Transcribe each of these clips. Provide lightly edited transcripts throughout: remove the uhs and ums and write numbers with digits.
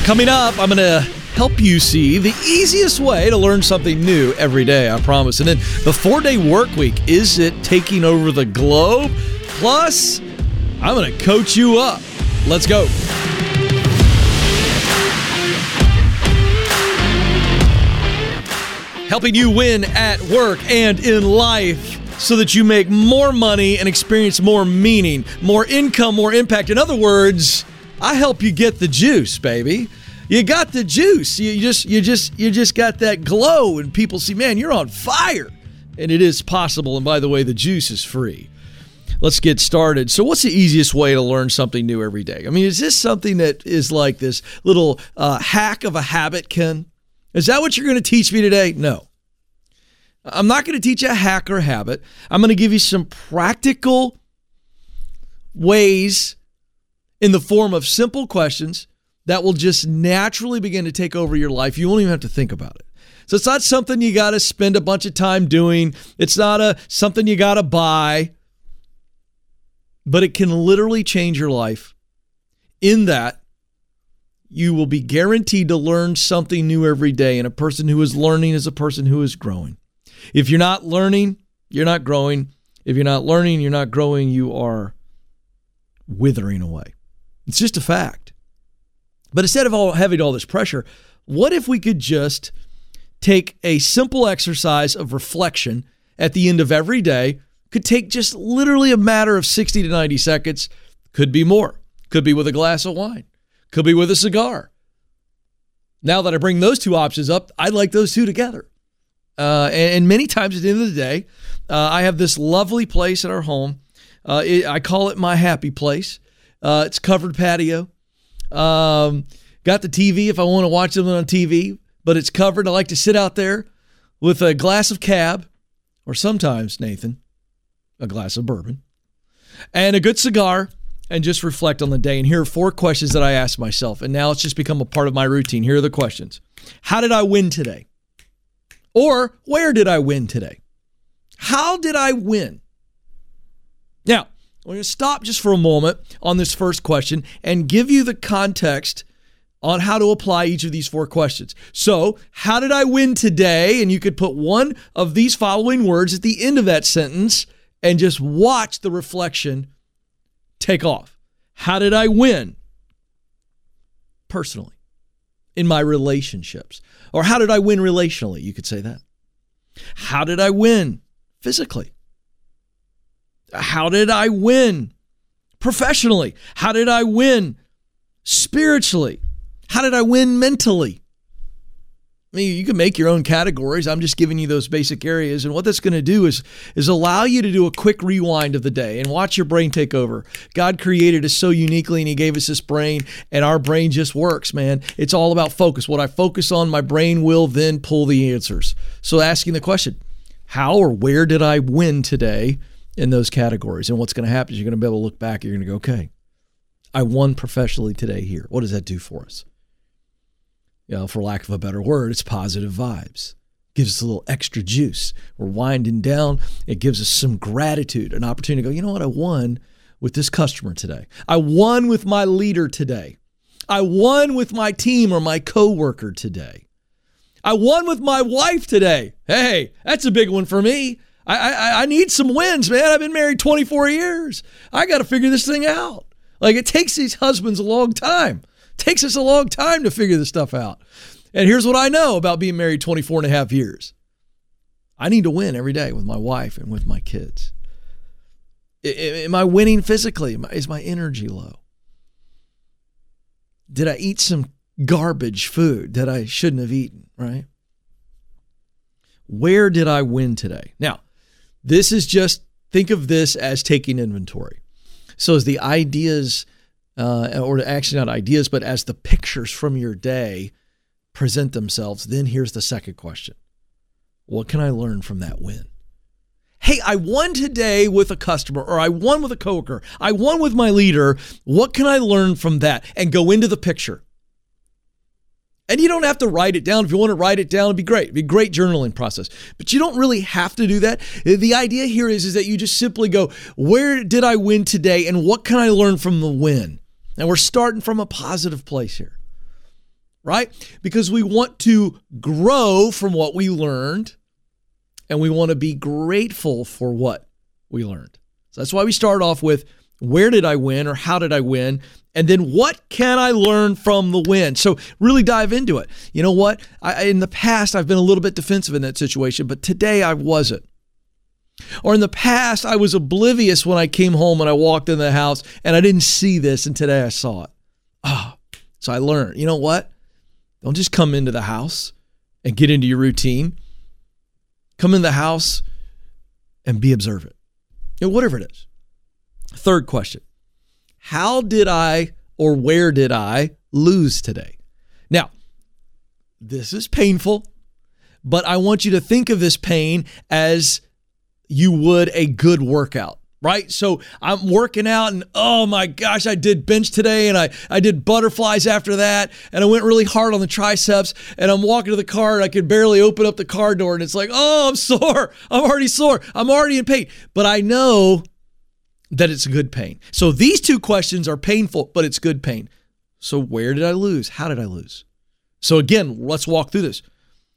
Coming up, I'm going to help you see the easiest way to learn something new every day, I promise. And then the 4-day work week, is it taking over the globe? Plus, I'm going to coach you up. Let's go. Helping you win at work and in life so that you make more money and experience more meaning, more income, more impact. In other words, I help you get the juice, baby. You got the juice. You just got that glow, and people see, man, you're on fire. And it is possible. And by the way, the juice is free. Let's get started. So what's the easiest way to learn something new every day? I mean, is this something that is like this little hack of a habit, Ken? Is that what you're going to teach me today? No. I'm not going to teach you a hack or habit. I'm going to give you some practical ways in the form of simple questions that will just naturally begin to take over your life. You won't even have to think about it. So it's not something you got to spend a bunch of time doing. It's not something you got to buy. But it can literally change your life in that you will be guaranteed to learn something new every day. And a person who is learning is a person who is growing. If you're not learning, you're not growing. If you're not learning, you're not growing. You are withering away. It's just a fact. But instead of having all this pressure, what if we could just take a simple exercise of reflection at the end of every day? Could take just literally a matter of 60 to 90 seconds. Could be more. Could be with a glass of wine. Could be with a cigar. Now that I bring those two options up, I like those two together. And many times at the end of the day, I have this lovely place at our home. I call it my happy place. It's covered patio. Got the TV if I want to watch something on TV, but it's covered. I like to sit out there with a glass of cab, or sometimes, Nathan, a glass of bourbon, and a good cigar, and just reflect on the day. And here are 4 questions that I ask myself, and now it's just become a part of my routine. Here are the questions. How did I win today? Or where did I win today? How did I win? Now, we're going to stop just for a moment on this first question and give you the context on how to apply each of these 4 questions. So, how did I win today? And you could put one of these following words at the end of that sentence and just watch the reflection take off. How did I win? Personally, in my relationships. Or how did I win relationally? You could say that. How did I win physically? How did I win professionally? How did I win spiritually? How did I win mentally? I mean, you can make your own categories. I'm just giving you those basic areas. And what that's going to do is allow you to do a quick rewind of the day and watch your brain take over. God created us so uniquely, and he gave us this brain, and our brain just works, man. It's all about focus. What I focus on, my brain will then pull the answers. So asking the question, how or where did I win today in those categories? And what's going to happen is you're going to be able to look back and you're going to go, okay, I won professionally today here. What does that do for us? For lack of a better word, it's positive vibes. Gives us a little extra juice. We're winding down. It gives us some gratitude, an opportunity to go, you know what? I won with this customer today. I won with my leader today. I won with my team or my coworker today. I won with my wife today. Hey, that's a big one for me. I need some wins, man. I've been married 24 years. I got to figure this thing out. Like, it takes these husbands a long time. Takes us a long time to figure this stuff out. And here's what I know about being married 24 and a half years. I need to win every day with my wife and with my kids. Am I winning physically? Is my energy low? Did I eat some garbage food that I shouldn't have eaten, right? Where did I win today? Now, this is just, think of this as taking inventory. So as the ideas or actually not ideas, but as the pictures from your day present themselves, then here's the second question. What can I learn from that win? Hey, I won today with a customer, or I won with a coworker. I won with my leader. What can I learn from that? And go into the picture. And you don't have to write it down. If you want to write it down, it'd be great. It'd be a great journaling process. But you don't really have to do that. The idea here is that you just simply go, where did I win today? And what can I learn from the win? And we're starting from a positive place here. right? Because we want to grow from what we learned, and we want to be grateful for what we learned. So that's why we start off with, where did I win, or how did I win? And then what can I learn from the win? So really dive into it. You know what? In the past, I've been a little bit defensive in that situation, but today I wasn't. Or in the past, I was oblivious when I came home and I walked in the house and I didn't see this, and today I saw it. So I learned, you know what? Don't just come into the house and get into your routine. Come in the house and be observant. Whatever it is. Third question. How did I, or where did I lose today? Now, this is painful, but I want you to think of this pain as you would a good workout, right? So I'm working out and, oh my gosh, I did bench today and I did butterflies after that, and I went really hard on the triceps, and I'm walking to the car and I could barely open up the car door, and it's like, oh, I'm sore. I'm already sore. I'm already in pain. But I know that it's good pain. So these two questions are painful, but it's good pain. So where did I lose? How did I lose? So again, let's walk through this.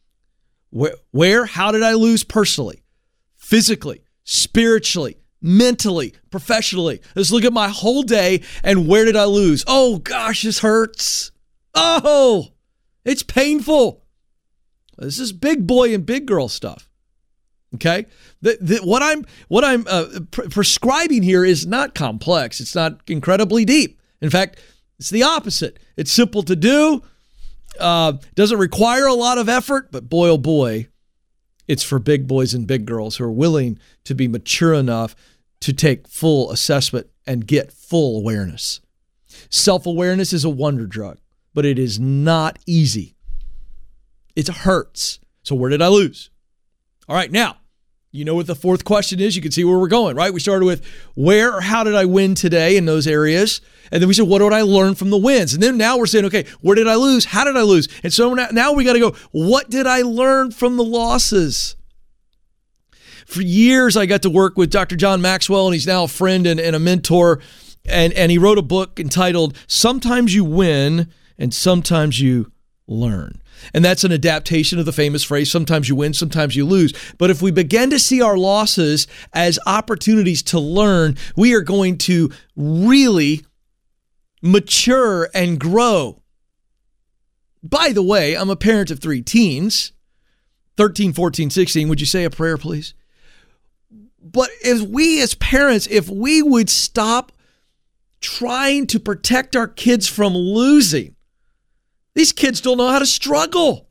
How did I lose personally, physically, spiritually, mentally, professionally? Let's look at my whole day, and where did I lose? Oh gosh, this hurts. Oh, it's painful. This is big boy and big girl stuff. Okay, what I'm prescribing here is not complex. It's not incredibly deep. In fact, it's the opposite. It's simple to do. Doesn't require a lot of effort, but boy, oh boy, it's for big boys and big girls who are willing to be mature enough to take full assessment and get full awareness. Self-awareness is a wonder drug, but it is not easy. It hurts. So where did I lose? All right, now, you know what the fourth question is. You can see where we're going, right? We started with where or how did I win today in those areas? And then we said, what did I learn from the wins? And then now we're saying, okay, where did I lose? How did I lose? And so now we got to go, what did I learn from the losses? For years, I got to work with Dr. John Maxwell, and he's now a friend and a mentor. And he wrote a book entitled, Sometimes You Win and Sometimes You Learn. And that's an adaptation of the famous phrase, sometimes you win, sometimes you lose. But if we begin to see our losses as opportunities to learn, we are going to really mature and grow. By the way, I'm a parent of 3 teens, 13, 14, 16. Would you say a prayer, please? But if we as parents, if we would stop trying to protect our kids from losing, these kids don't know how to struggle.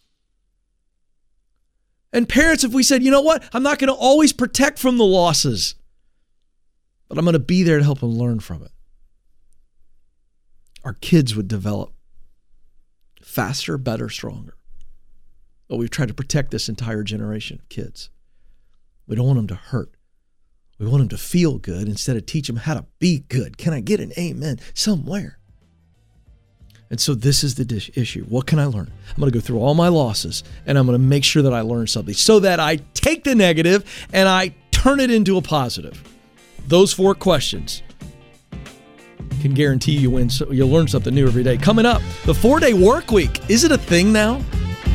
And parents, if we said, you know what, I'm not going to always protect from the losses, but I'm going to be there to help them learn from it, our kids would develop faster, better, stronger. But we've tried to protect this entire generation of kids. We don't want them to hurt. We want them to feel good instead of teach them how to be good. Can I get an amen somewhere? And so this is the issue. What can I learn? I'm going to go through all my losses, and I'm going to make sure that I learn something so that I take the negative and I turn it into a positive. Those 4 questions can guarantee you you'll learn something new every day. Coming up, the 4-day work week. Is it a thing now?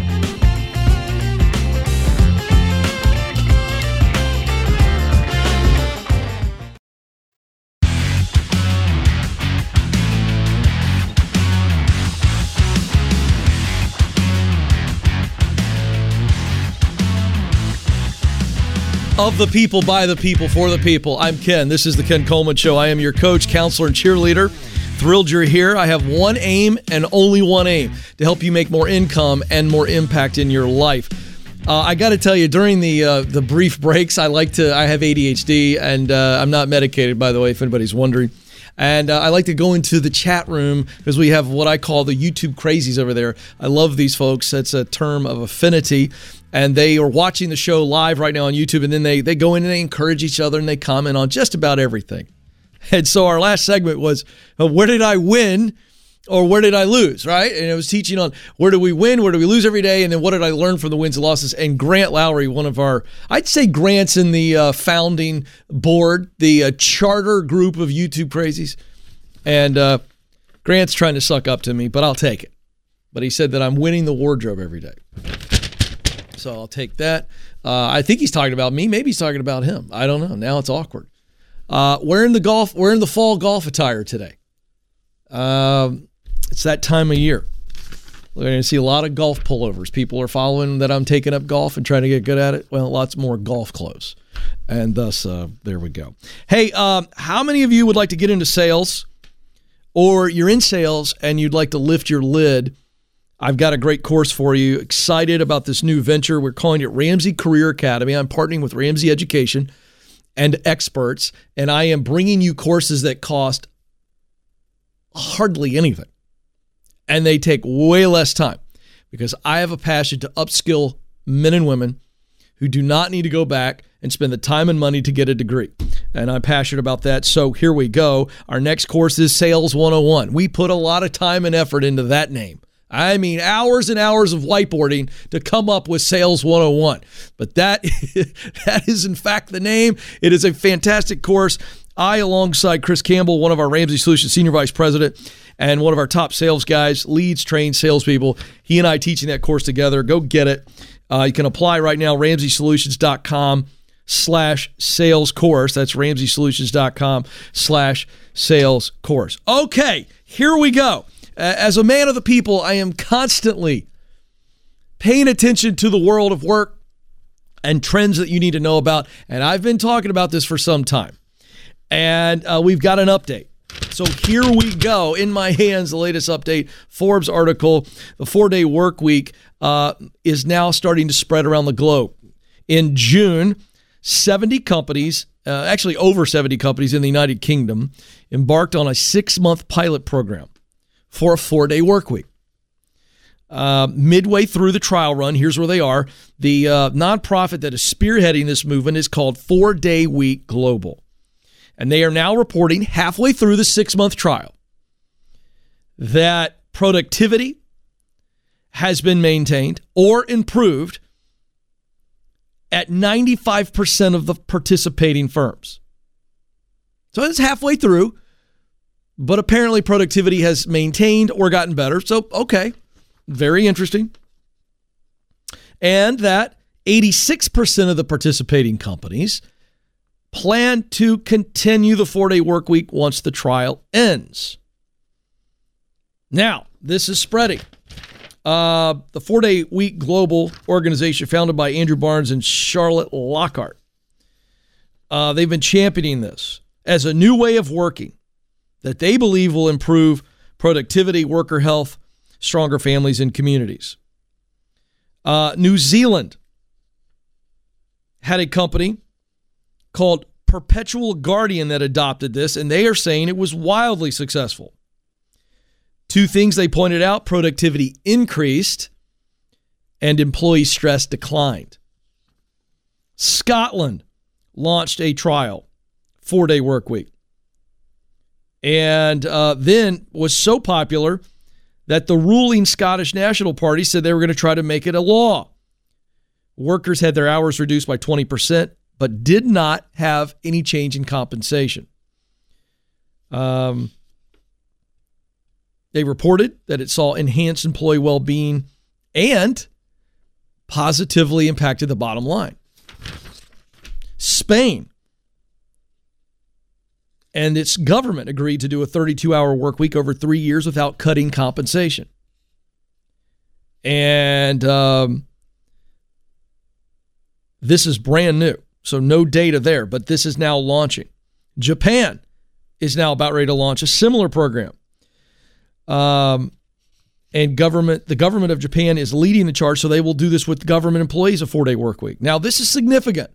Of the people, by the people, for the people. I'm Ken. This is the Ken Coleman Show. I am your coach, counselor, and cheerleader. Thrilled you're here. I have one aim and only one aim, to help you make more income and more impact in your life. I got to tell you, during the brief breaks, I have ADHD, and I'm not medicated, by the way, if anybody's wondering. And I like to go into the chat room because we have what I call the YouTube crazies over there. I love these folks. That's a term of affinity. And they are watching the show live right now on YouTube. And then they go in and they encourage each other and they comment on just about everything. And so our last segment was, where did I win or where did I lose, right? And it was teaching on where do we win, where do we lose every day, and then what did I learn from the wins and losses. And Grant Lowry, one of our, I'd say Grant's in the founding board, the charter group of YouTube crazies. And Grant's trying to suck up to me, but I'll take it. but he said that I'm winning the wardrobe every day. So I'll take that. I think he's talking about me. Maybe he's talking about him. I don't know. Now it's awkward. Wearing the fall golf attire today. It's that time of year. We're going to see a lot of golf pullovers. People are following that I'm taking up golf and trying to get good at it. Well, lots more golf clothes. And thus, there we go. Hey, how many of you would like to get into sales, or you're in sales and you'd like to lift your lid? I've got a great course for you. Excited about this new venture. We're calling it Ramsey Career Academy. I'm partnering with Ramsey Education and experts, and I am bringing you courses that cost hardly anything. And they take way less time, because I have a passion to upskill men and women who do not need to go back and spend the time and money to get a degree. And I'm passionate about that. So here we go. Our next course is Sales 101. We put a lot of time and effort into that name. I mean, hours and hours of whiteboarding to come up with Sales 101. But that is in fact the name. It is a fantastic course. I, alongside Chris Campbell, one of our Ramsey Solutions Senior Vice President and one of our top sales guys, leads trained salespeople. He and I teaching that course together. Go get it. You can apply right now, RamseySolutions.com/sales course. That's RamseySolutions.com/sales course. Okay, here we go. As a man of the people, I am constantly paying attention to the world of work and trends that you need to know about. And I've been talking about this for some time. And we've got an update. So here we go. In my hands, the latest update. Forbes article, the 4-day work week is now starting to spread around the globe. In June, 70 companies, actually over 70 companies in the United Kingdom, embarked on a 6-month pilot program for a 4-day work week. Midway through the trial run, here's where they are. The nonprofit that is spearheading this movement is called 4-Day Week Global. And they are now reporting halfway through the 6-month trial that productivity has been maintained or improved at 95% of the participating firms. So it's halfway through, but apparently productivity has maintained or gotten better. So, okay, very interesting. And that 86% of the participating companies plan to continue the 4-day work week once the trial ends. Now, this is spreading. The 4-day week global organization founded by Andrew Barnes and Charlotte Lockhart. They've been championing this as a new way of working that they believe will improve productivity, worker health, stronger families and communities. New Zealand had a company called Perpetual Guardian that adopted this, and they are saying it was wildly successful. Two things they pointed out: productivity increased and employee stress declined. Scotland launched a trial 4-day work week, and then was so popular that the ruling Scottish National Party said they were going to try to make it a law. Workers had their hours reduced by 20%, but did not have any change in compensation. They reported that it saw enhanced employee well-being and positively impacted the bottom line. Spain and its government agreed to do a 32-hour work week over 3 years without cutting compensation. And this is brand new. So no data there, but this is now launching. Japan is now about ready to launch a similar program. And the government of Japan is leading the charge, so they will do this with government employees, a 4-day work week. Now, this is significant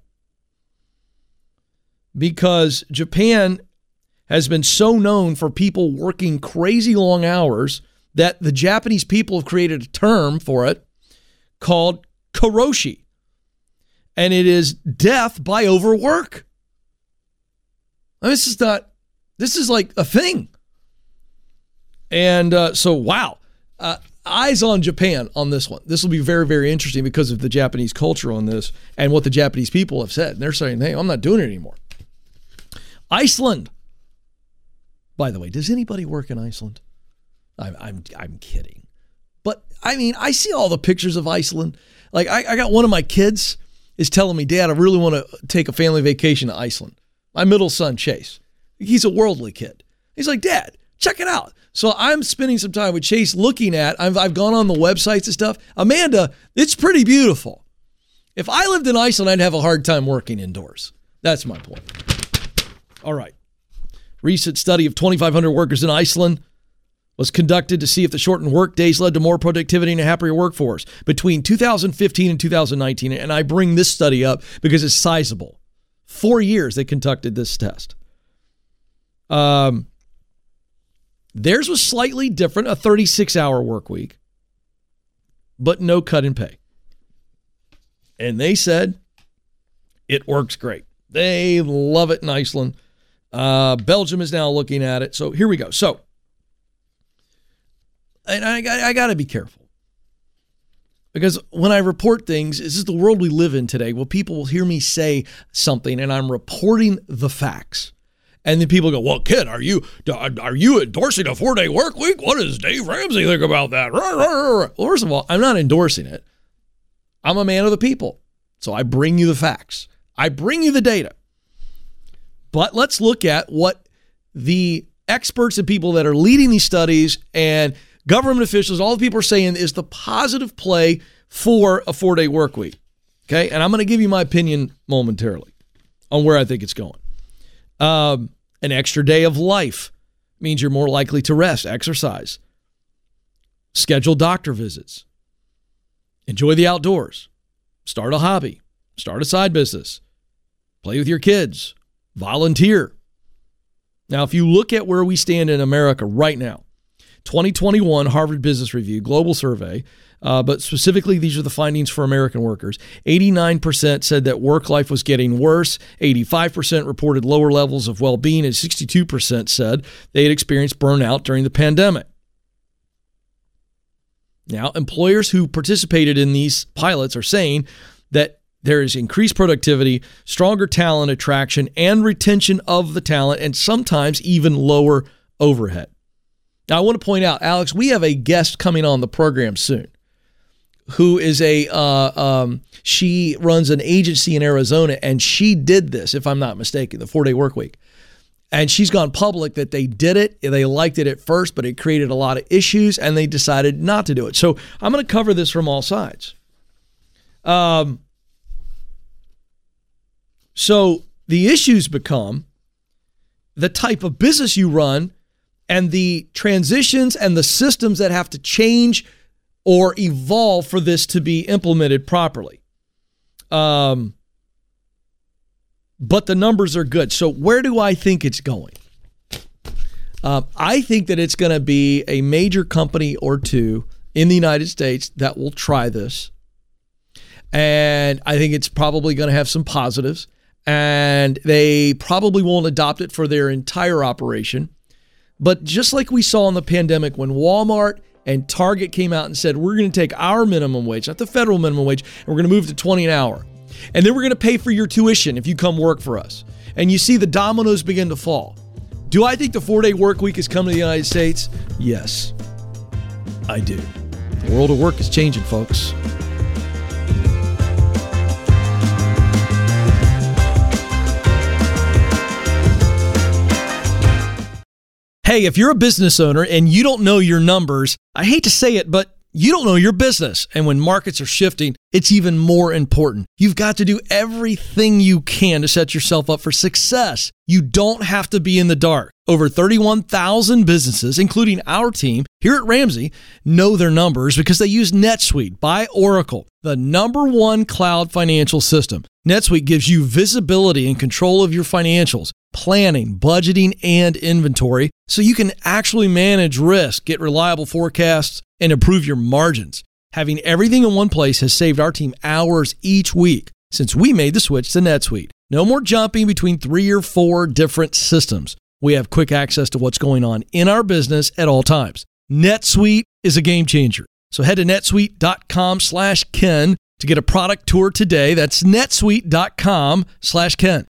because Japan has been so known for people working crazy long hours that the Japanese people have created a term for it called karoshi. And it is death by overwork. I mean, this is like a thing. And so, wow. Eyes on Japan on this one. This will be very, very interesting because of the Japanese culture on this and what the Japanese people have said. And they're saying, hey, I'm not doing it anymore. Iceland. By the way, does anybody work in Iceland? I'm kidding. But I mean, I see all the pictures of Iceland. Like I got one of my kids is telling me, Dad, I really want to take a family vacation to Iceland. My middle son, Chase, he's a worldly kid. He's like, Dad, check it out. So I'm spending some time with Chase looking at, I've gone on the websites and stuff. Amanda, it's pretty beautiful. If I lived in Iceland, I'd have a hard time working indoors. That's my point. All right. Recent study of 2,500 workers in Iceland was conducted to see if the shortened work days led to more productivity and a happier workforce between 2015 and 2019. And I bring this study up because it's sizable. 4 years they conducted this test. Theirs was slightly different, a 36-hour work week, but no cut in pay. And they said it works great. They love it in Iceland. Belgium is now looking at it. So here we go. So, and I got to be careful. Because when I report things, this is the world we live in today. Well, people will hear me say something and I'm reporting the facts. And then people go, well, Ken, are you endorsing a 4-day work week? What does Dave Ramsey think about that? Well, first of all, I'm not endorsing it. I'm a man of the people. So I bring you the facts. I bring you the data. But let's look at what the experts and people that are leading these studies and government officials, all the people are saying is the positive play for a 4-day work week. Okay. And I'm going to give you my opinion momentarily on where I think it's going. An extra day of life means you're more likely to rest, exercise, schedule doctor visits, enjoy the outdoors, start a hobby, start a side business, play with your kids, volunteer. Now, if you look at where we stand in America right now, 2021 Harvard Business Review global survey, but specifically these are the findings for American workers. 89% said that work life was getting worse. 85% reported lower levels of well-being, and 62% said they had experienced burnout during the pandemic. Now, employers who participated in these pilots are saying that there is increased productivity, stronger talent attraction, and retention of the talent, and sometimes even lower overhead. Now, I want to point out, Alex, we have a guest coming on the program soon who is she runs an agency in Arizona, and she did this, if I'm not mistaken, the 4-day work week. And she's gone public that they did it. They liked it at first, but it created a lot of issues, and they decided not to do it. So I'm going to cover this from all sides. So the issues become the type of business you run and the transitions and the systems that have to change or evolve for this to be implemented properly. But the numbers are good. So where do I think it's going? I think that it's going to be a major company or two in the United States that will try this. And I think it's probably going to have some positives. And they probably won't adopt it for their entire operation. But just like we saw in the pandemic when Walmart and Target came out and said, we're going to take our minimum wage, not the federal minimum wage, and we're going to move to $20 an hour. And then we're going to pay for your tuition if you come work for us. And you see the dominoes begin to fall. Do I think the 4-day work week is coming to the United States? Yes, I do. The world of work is changing, folks. Hey, if you're a business owner and you don't know your numbers, I hate to say it, but you don't know your business. And when markets are shifting, it's even more important. You've got to do everything you can to set yourself up for success. You don't have to be in the dark. Over 31,000 businesses, including our team here at Ramsey, know their numbers because they use NetSuite by Oracle, the #1 cloud financial system. NetSuite gives you visibility and control of your financials, planning, budgeting, and inventory, so you can actually manage risk, get reliable forecasts, and improve your margins. Having everything in one place has saved our team hours each week since we made the switch to NetSuite. No more jumping between 3 or 4 different systems. We have quick access to what's going on in our business at all times. NetSuite is a game changer. So head to netsuite.com/Ken to get a product tour today. That's netsuite.com/Ken.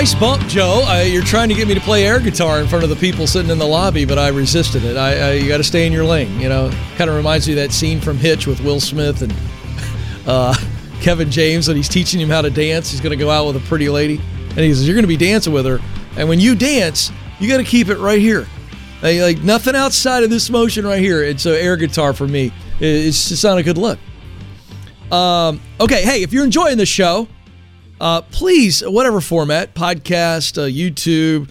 Nice bump, Joe. You're trying to get me to play air guitar in front of the people sitting in the lobby, but I resisted it. You got to stay in your lane, you know. Kind of reminds me of that scene from Hitch with Will Smith and Kevin James, and he's teaching him how to dance. He's going to go out with a pretty lady, and he says, you're going to be dancing with her, and when you dance, you got to keep it right here. Like nothing outside of this motion right here. And so air guitar for me, it's just not a good look. Okay, hey, if you're enjoying the show, please, whatever format, podcast, YouTube,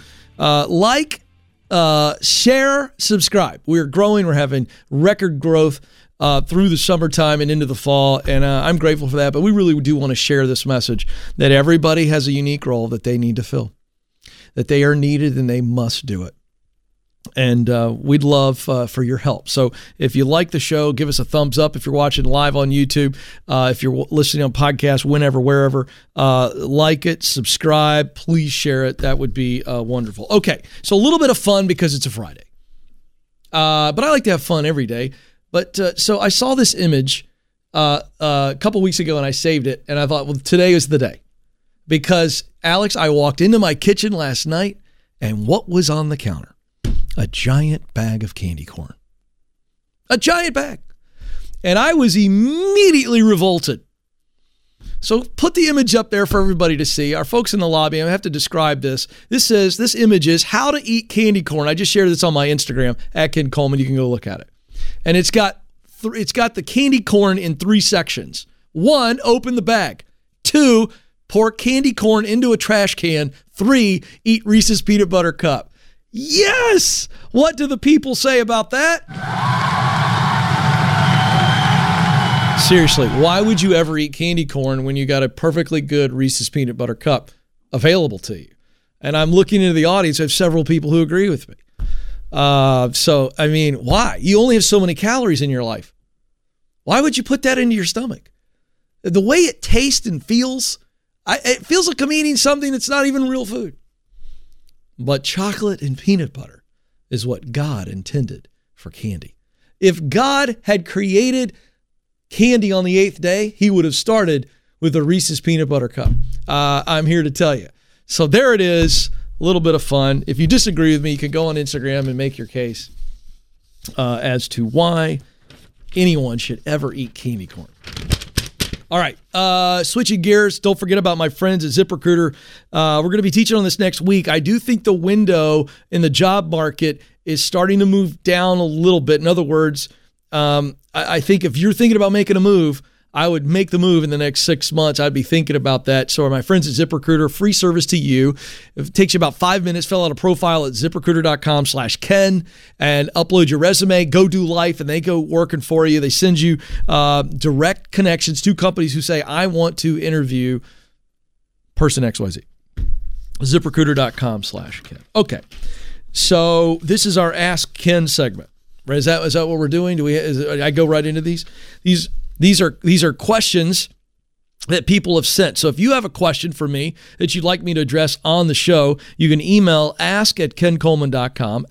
share, subscribe. We're growing. We're having record growth through the summertime and into the fall, and I'm grateful for that. But we really do want to share this message that everybody has a unique role that they need to fill, that they are needed and they must do it. And we'd love for your help. So if you like the show, give us a thumbs up. If you're watching live on YouTube, if you're listening on podcast, whenever, wherever, like it, subscribe, please share it. That would be wonderful. Okay, so a little bit of fun because it's a Friday. But I like to have fun every day. But so I saw this image a couple weeks ago and I saved it. And I thought, well, today is the day. Because, Alex, I walked into my kitchen last night and what was on the counter? A giant bag of candy corn. A giant bag. And I was immediately revolted. So put the image up there for everybody to see. Our folks in the lobby, I have to describe this. This image is how to eat candy corn. I just shared this on my Instagram, @Ken Coleman. You can go look at it. And it's got the candy corn in 3 sections. 1, open the bag. 2, pour candy corn into a trash can. 3, eat Reese's Peanut Butter Cup. Yes! What do the people say about that? Seriously, why would you ever eat candy corn when you got a perfectly good Reese's Peanut Butter Cup available to you? And I'm looking into the audience. I have several people who agree with me. So, I mean, why? You only have so many calories in your life. Why would you put that into your stomach? The way it tastes and feels, it feels like I'm eating something that's not even real food. But chocolate and peanut butter is what God intended for candy. If God had created candy on the 8th day, he would have started with a Reese's Peanut Butter Cup. I'm here to tell you. So there it is, a little bit of fun. If you disagree with me, you can go on Instagram and make your case as to why anyone should ever eat candy corn. All right, switching gears, don't forget about my friends at ZipRecruiter. We're going to be teaching on this next week. I do think the window in the job market is starting to move down a little bit. In other words, I think if you're thinking about making a move, I would make the move in the next 6 months. I'd be thinking about that. So my friends at ZipRecruiter, free service to you. It takes you about 5 minutes. Fill out a profile at ZipRecruiter.com/Ken and upload your resume. Go do life, and they go working for you. They send you direct connections to companies who say, I want to interview person XYZ. ZipRecruiter.com/Ken. Okay. So this is our Ask Ken segment. Right? Is that what we're doing? I go right into these? These are questions that people have sent. So if you have a question for me that you'd like me to address on the show, you can email ask@kencoleman.com,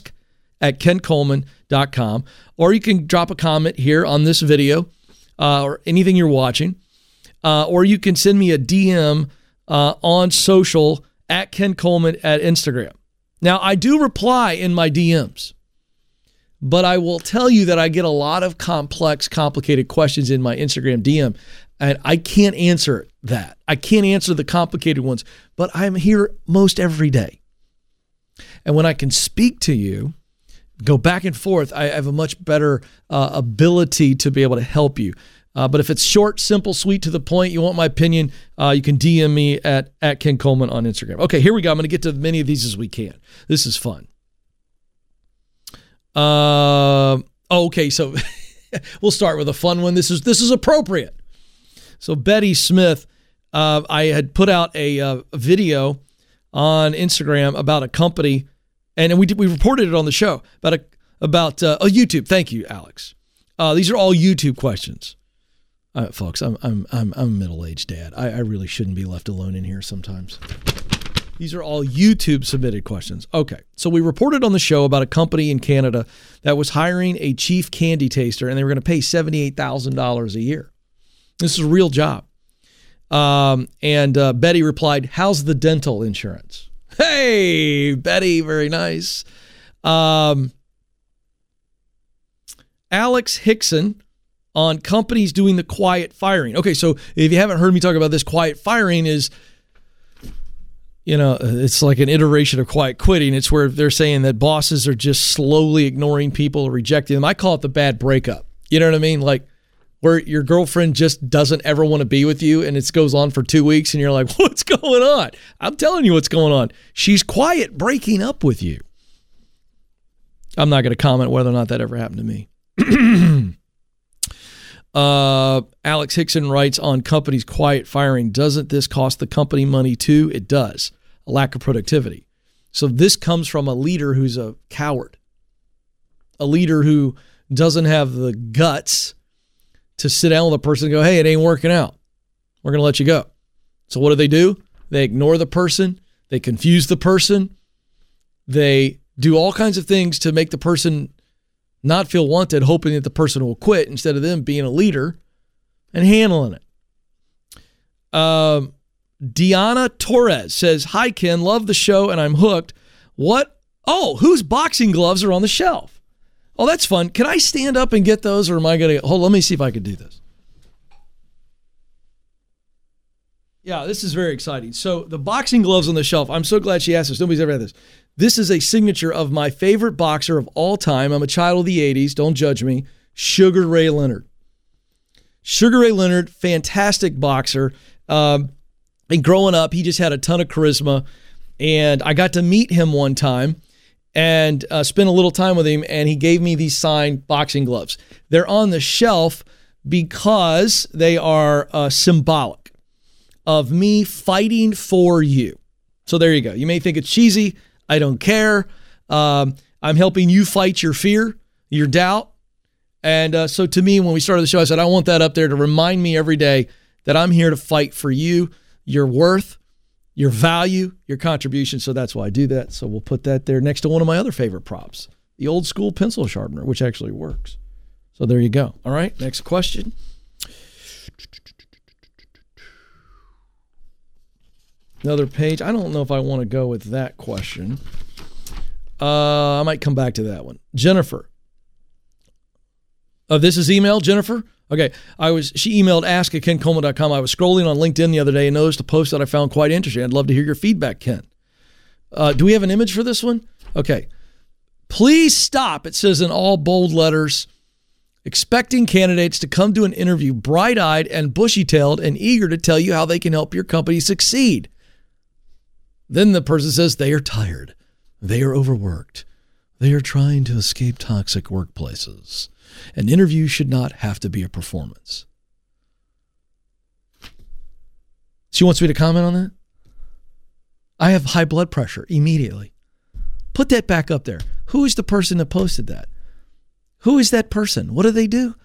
ask@kencoleman.com, or you can drop a comment here on this video or anything you're watching, or you can send me a DM on social @KenColeman at Instagram. Now, I do reply in my DMs. But I will tell you that I get a lot of complex, complicated questions in my Instagram DM, and I can't answer that. I can't answer the complicated ones, but I'm here most every day. And when I can speak to you, go back and forth, I have a much better ability to be able to help you. But if it's short, simple, sweet, to the point, you want my opinion, you can DM me at Ken Coleman on Instagram. Okay, here we go. I'm going to get to as many of these as we can. This is fun. Okay, so we'll start with a fun one. This is appropriate. So Betty Smith, I had put out a video on Instagram about a company, and we reported it on the show about YouTube. Thank you, Alex. These are all YouTube questions, folks. I'm a middle-aged dad. I really shouldn't be left alone in here sometimes. These are all YouTube submitted questions. Okay, so we reported on the show about a company in Canada that was hiring a chief candy taster, and they were going to pay $78,000 a year. This is a real job. And Betty replied, "How's the dental insurance?" Hey, Betty, very nice. Alex Hickson on companies doing the quiet firing. Okay, so if you haven't heard me talk about this, quiet firing is, it's like an iteration of quiet quitting. It's where they're saying that bosses are just slowly ignoring people or rejecting them. I call it the bad breakup. You know what I mean? Like where your girlfriend just doesn't ever want to be with you and it goes on for 2 weeks and you're like, what's going on? I'm telling you what's going on. She's quiet breaking up with you. I'm not going to comment whether or not that ever happened to me. Alex Hickson writes on companies quiet firing. Doesn't this cost the company money too? It does. A lack of productivity. So this comes from a leader who's a coward. A leader who doesn't have the guts to sit down with a person and go, hey, it ain't working out. We're going to let you go. So what do? They ignore the person. They confuse the person. They do all kinds of things to make the person not feel wanted, hoping that the person will quit instead of them being a leader and handling it. Diana Torres says, hi, Ken. Love the show and I'm hooked. What? Oh, whose boxing gloves are on the shelf? Oh, that's fun. Can I stand up and get those or am I going to... Hold on, let me see if I can do this. Yeah, this is very exciting. So the boxing gloves on the shelf, I'm so glad she asked this. Nobody's ever had this. This is a signature of my favorite boxer of all time. I'm a child of the 80s. Don't judge me. Sugar Ray Leonard. Sugar Ray Leonard, fantastic boxer. And growing up, he just had a ton of charisma. And I got to meet him one time and spend a little time with him. And he gave me these signed boxing gloves. They're on the shelf because they are symbolic of me fighting for you. So there you go. You may think it's cheesy. I don't care. I'm helping you fight your fear, your doubt. And so to me, when we started the show, I said, I want that up there to remind me every day that I'm here to fight for you, your worth, your value, your contribution. So that's why I do that. So we'll put that there next to one of my other favorite props, the old school pencil sharpener, which actually works. So there you go. All right, next question. Another page. I don't know if I want to go with that question. I might come back to that one. Jennifer. This is email, Jennifer? Okay. She emailed ask@kencoleman.com. I was scrolling on LinkedIn the other day and noticed a post that I found quite interesting. I'd love to hear your feedback, Ken. Do we have an image for this one? Okay. Please stop, it says in all bold letters, expecting candidates to come to an interview bright-eyed and bushy-tailed and eager to tell you how they can help your company succeed. Then the person says they are tired. They are overworked. They are trying to escape toxic workplaces. An interview should not have to be a performance. She wants me to comment on that? I have high blood pressure immediately. Put that back up there. Who is the person that posted that? Who is that person? What do they do?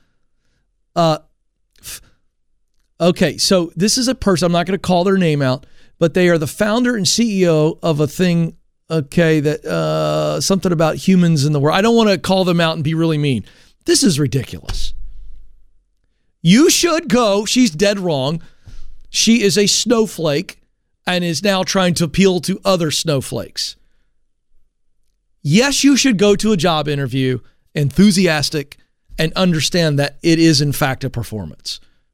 Okay, so this is a person, I'm not going to call their name out, but they are the founder and CEO of a thing, okay, that something about humans in the world. I don't want to call them out and be really mean. This is ridiculous. You should go. She's dead wrong. She is a snowflake and is now trying to appeal to other snowflakes. Yes, you should go to a job interview enthusiastic and understand that it is in fact a performance.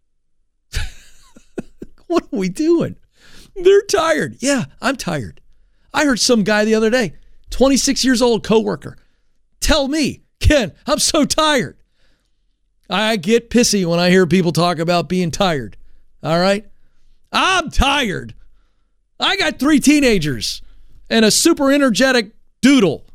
What are we doing? They're tired. Yeah, I'm tired. I heard some guy the other day, 26 years old coworker, tell me, Ken, I'm so tired. I get pissy when I hear people talk about being tired. All right? I'm tired. I got 3 teenagers and a super energetic doodle.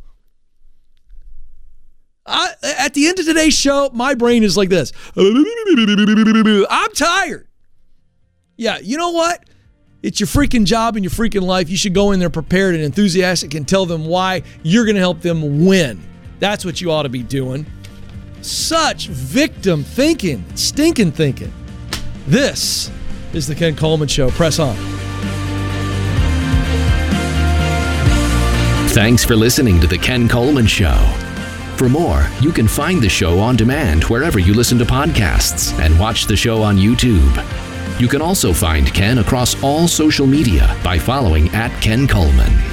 At the end of today's show, my brain is like this. I'm tired. Yeah, you know what? It's your freaking job and your freaking life. You should go in there prepared and enthusiastic and tell them why you're going to help them win. That's what you ought to be doing. Such victim thinking, stinking thinking. This is the Ken Coleman Show. Press on. Thanks for listening to the Ken Coleman Show. For more, you can find the show on demand wherever you listen to podcasts and watch the show on YouTube. You can also find Ken across all social media by following @Ken Coleman.